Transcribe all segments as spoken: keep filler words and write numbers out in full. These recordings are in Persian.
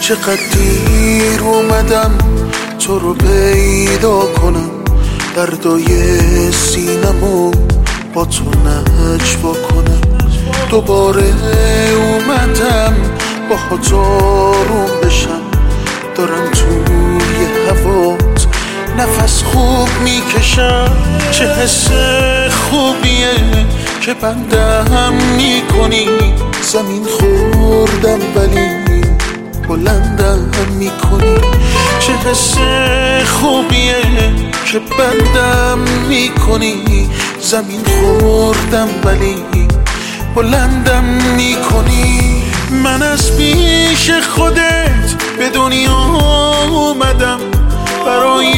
چقدر دیر اومدم تو رو پیدا کنم، دردای سینمو با تو نجوا کنم. دوباره اومدم با خود آروم بشم، دارم توی هوات نفس خوب میکشم. چه حس خوبیه که بندم میکنی، زمین خوردم ولی بلندم میکنی. چه حس خوبیه که بندم میکنی، زمین خوردم ولی بلندم میکنی. من از پیش خودت به دنیا اومدم، برای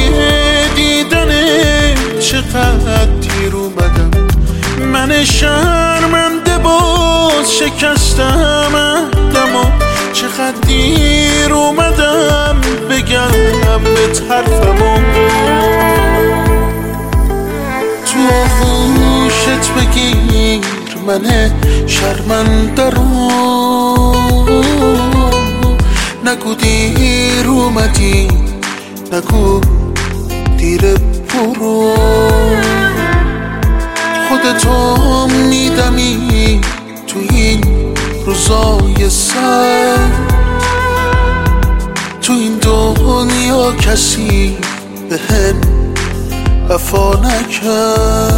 دیدنت چقدر دیر اومدم. من شرمنده باز شکستم عهدمو، چقدر دیر اومدم بگم به حرفمو. تو آغوشت بگیر من شرمنده رو، نگو دیر اومدی، نگو دیر برو. خودتو میدمی تو این روزای سرد، تو این دنیا کسی به هم وفا نکرد.